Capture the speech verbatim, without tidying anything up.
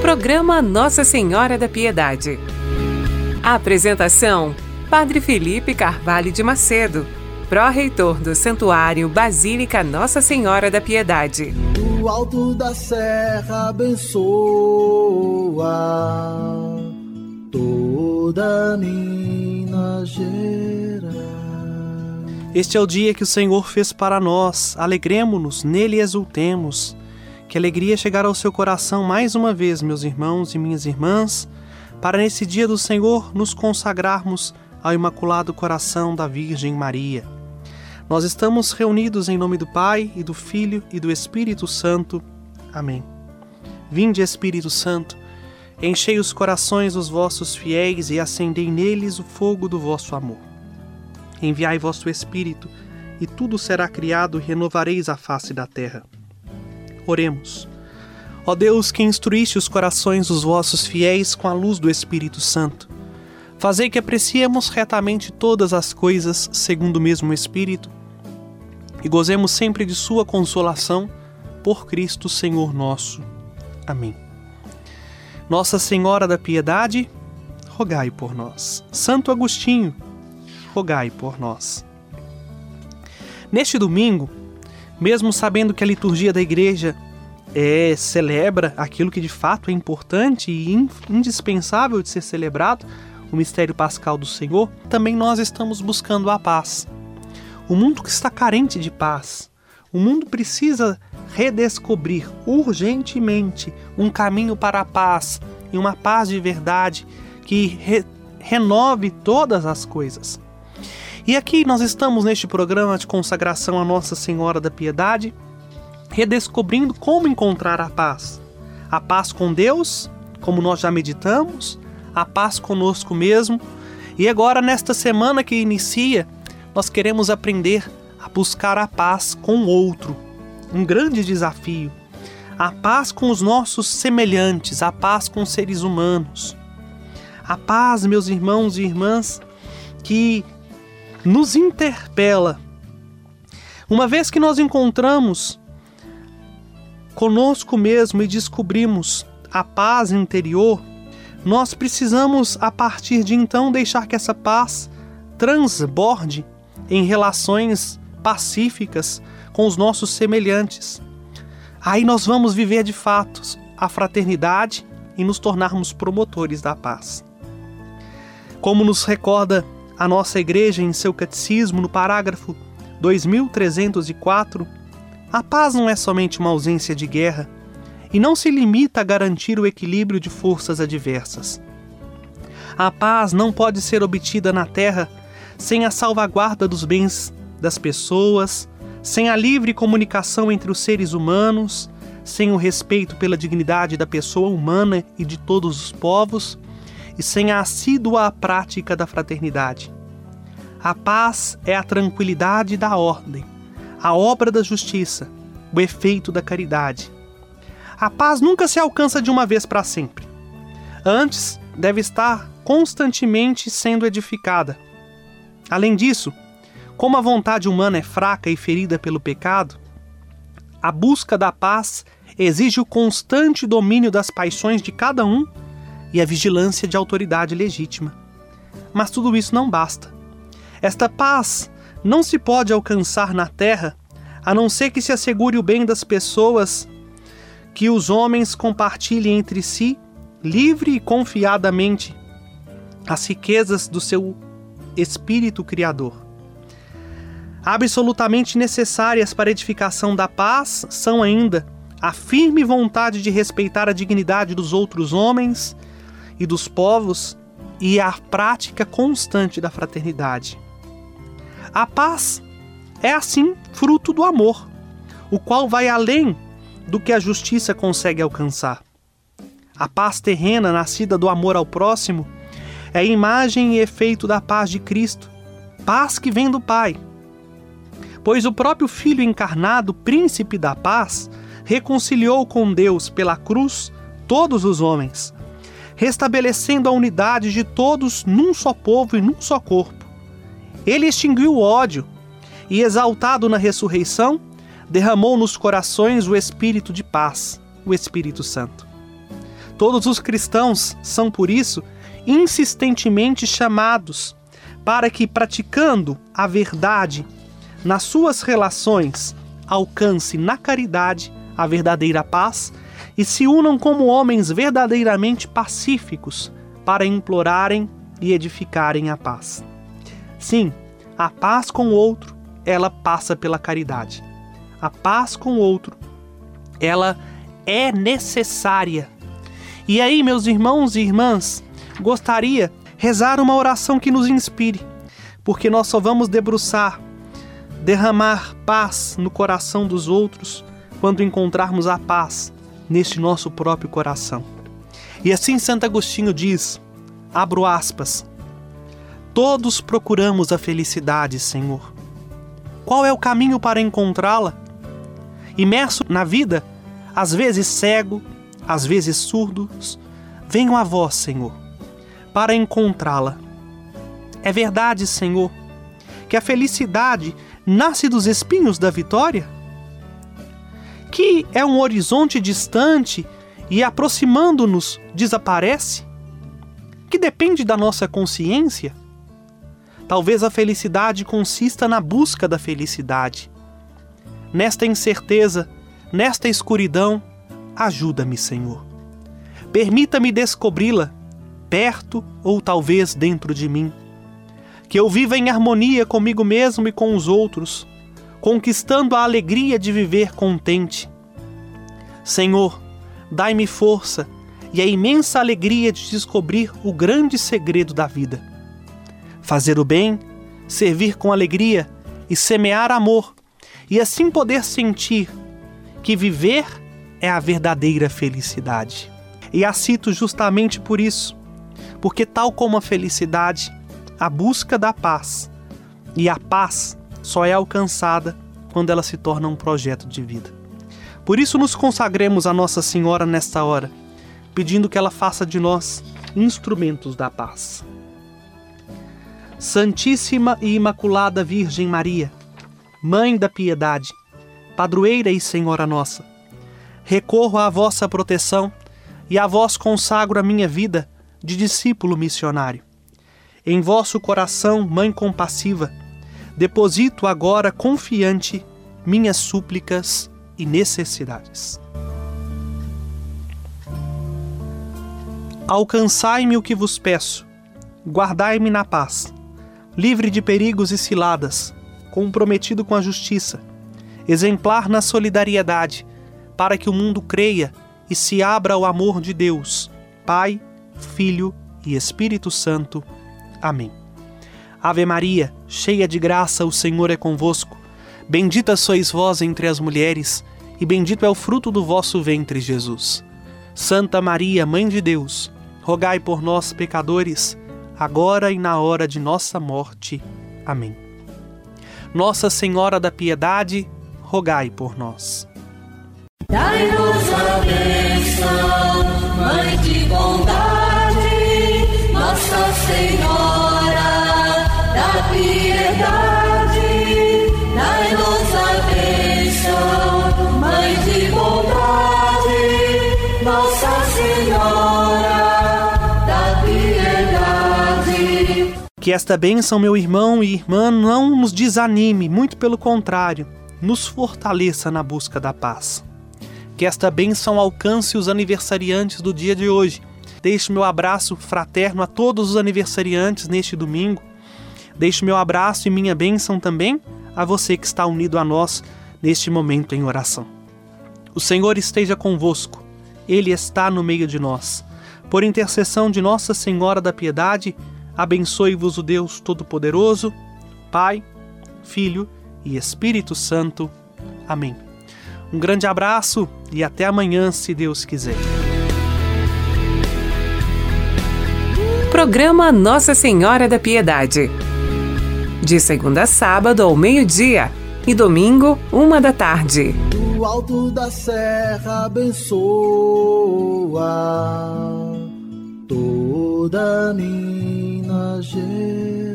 Programa Nossa Senhora da Piedade. A apresentação: Padre Felipe Carvalho de Macedo, pró-reitor do Santuário Basílica Nossa Senhora da Piedade. Do alto da serra abençoa toda Minas Gerais. Este é o dia que o Senhor fez para nós, alegremo-nos, nele exultemos. Que alegria chegar ao seu coração mais uma vez, meus irmãos e minhas irmãs, para nesse dia do Senhor nos consagrarmos ao Imaculado Coração da Virgem Maria. Nós estamos reunidos em nome do Pai, e do Filho, e do Espírito Santo. Amém. Vinde, Espírito Santo, enchei os corações dos vossos fiéis e acendei neles o fogo do vosso amor. Enviai vosso Espírito, e tudo será criado, e renovareis a face da terra. Oremos. Ó Deus, que instruíste os corações dos vossos fiéis com a luz do Espírito Santo, fazei que apreciemos retamente todas as coisas segundo o mesmo Espírito e gozemos sempre de sua consolação, por Cristo Senhor nosso. Amém. Nossa Senhora da Piedade, rogai por nós. Santo Agostinho, rogai por nós. Neste domingo, mesmo sabendo que a liturgia da igreja é, celebra aquilo que de fato é importante e indispensável de ser celebrado, o mistério pascal do Senhor, também nós estamos buscando a paz. O mundo que está carente de paz, o mundo precisa redescobrir urgentemente um caminho para a paz e uma paz de verdade que re- renove todas as coisas. E aqui nós estamos neste programa de consagração a Nossa Senhora da Piedade, redescobrindo como encontrar a paz. A paz com Deus, como nós já meditamos, a paz conosco mesmo. E agora, nesta semana que inicia, nós queremos aprender a buscar a paz com o outro. Um grande desafio. A paz com os nossos semelhantes, a paz com os seres humanos. A paz, meus irmãos e irmãs, que nos interpela. Uma vez que nós encontramos conosco mesmo e descobrimos a paz interior, nós precisamos, a partir de então, deixar que essa paz transborde em relações pacíficas com os nossos semelhantes. Aí nós vamos viver de fato a fraternidade e nos tornarmos promotores da paz. Como nos recorda a nossa igreja em seu catecismo, no parágrafo dois mil trezentos e quatro, a paz não é somente uma ausência de guerra e não se limita a garantir o equilíbrio de forças adversas. A paz não pode ser obtida na terra sem a salvaguarda dos bens das pessoas, sem a livre comunicação entre os seres humanos, sem o respeito pela dignidade da pessoa humana e de todos os povos, e sem a assídua prática da fraternidade. A paz é a tranquilidade da ordem, a obra da justiça, o efeito da caridade. A paz nunca se alcança de uma vez para sempre. Antes, deve estar constantemente sendo edificada. Além disso, como a vontade humana é fraca e ferida pelo pecado, a busca da paz exige o constante domínio das paixões de cada um e a vigilância de autoridade legítima. Mas tudo isso não basta. Esta paz não se pode alcançar na terra a não ser que se assegure o bem das pessoas, que os homens compartilhem entre si, livre e confiadamente, as riquezas do seu espírito criador. Absolutamente necessárias para a edificação da paz são ainda a firme vontade de respeitar a dignidade dos outros homens e dos povos e a prática constante da fraternidade. A paz é, assim, fruto do amor, o qual vai além do que a justiça consegue alcançar. A paz terrena, nascida do amor ao próximo, é a imagem e efeito da paz de Cristo, paz que vem do Pai. Pois o próprio Filho encarnado, príncipe da paz, reconciliou com Deus pela cruz todos os homens, restabelecendo a unidade de todos num só povo e num só corpo. Ele extinguiu o ódio e, exaltado na ressurreição, derramou nos corações o Espírito de paz, o Espírito Santo. Todos os cristãos são, por isso, insistentemente chamados para que, praticando a verdade nas suas relações, alcance na caridade a verdadeira paz e se unam como homens verdadeiramente pacíficos para implorarem e edificarem a paz. Sim, a paz com o outro, ela passa pela caridade. A paz com o outro, ela é necessária. E aí, meus irmãos e irmãs, gostaria de rezar uma oração que nos inspire, porque nós só vamos debruçar, derramar paz no coração dos outros quando encontrarmos a paz neste nosso próprio coração. E assim Santo Agostinho diz, abro aspas, todos procuramos a felicidade, Senhor. Qual é o caminho para encontrá-la? Imerso na vida, às vezes cego, às vezes surdos, venho a vós, Senhor, para encontrá-la. É verdade, Senhor, que a felicidade nasce dos espinhos da vitória? Que é um horizonte distante e, aproximando-nos, desaparece? Que depende da nossa consciência? Talvez a felicidade consista na busca da felicidade. Nesta incerteza, nesta escuridão, ajuda-me, Senhor. Permita-me descobri-la, perto ou talvez dentro de mim. Que eu viva em harmonia comigo mesmo e com os outros, conquistando a alegria de viver contente. Senhor, dai-me força e a imensa alegria de descobrir o grande segredo da vida. Fazer o bem, servir com alegria e semear amor, e assim poder sentir que viver é a verdadeira felicidade. E a cito justamente por isso, porque tal como a felicidade, a busca da paz, e a paz só é alcançada quando ela se torna um projeto de vida. Por isso nos consagremos a Nossa Senhora nesta hora, pedindo que ela faça de nós instrumentos da paz. Santíssima e Imaculada Virgem Maria, Mãe da Piedade, Padroeira e Senhora nossa, recorro à vossa proteção e a vós consagro a minha vida de discípulo missionário. Em vosso coração, Mãe compassiva, deposito agora confiante minhas súplicas e necessidades. Alcançai-me o que vos peço, guardai-me na paz, livre de perigos e ciladas, comprometido com a justiça, exemplar na solidariedade, para que o mundo creia e se abra ao amor de Deus, Pai, Filho e Espírito Santo. Amém. Ave Maria, cheia de graça, o Senhor é convosco. Bendita sois vós entre as mulheres, e bendito é o fruto do vosso ventre, Jesus. Santa Maria, Mãe de Deus, rogai por nós, pecadores, agora e na hora de nossa morte. Amém. Nossa Senhora da Piedade, rogai por nós. Dai-nos a bênção, Mãe de bondade, Nossa Senhora da Piedade. Dai-nos a bênção, Mãe de bondade, Nossa Senhora da Piedade. Que esta bênção, meu irmão e irmã, não nos desanime, muito pelo contrário, nos fortaleça na busca da paz. Que esta bênção alcance os aniversariantes do dia de hoje. Deixo meu abraço fraterno a todos os aniversariantes neste domingo. Deixo meu abraço e minha bênção também a você que está unido a nós neste momento em oração. O Senhor esteja convosco. Ele está no meio de nós. Por intercessão de Nossa Senhora da Piedade, abençoe-vos o Deus Todo-Poderoso, Pai, Filho e Espírito Santo. Amém. Um grande abraço e até amanhã, se Deus quiser. Programa Nossa Senhora da Piedade. De segunda a sábado ao meio-dia e domingo, uma da tarde. Do alto da serra abençoa toda Minas Gerais.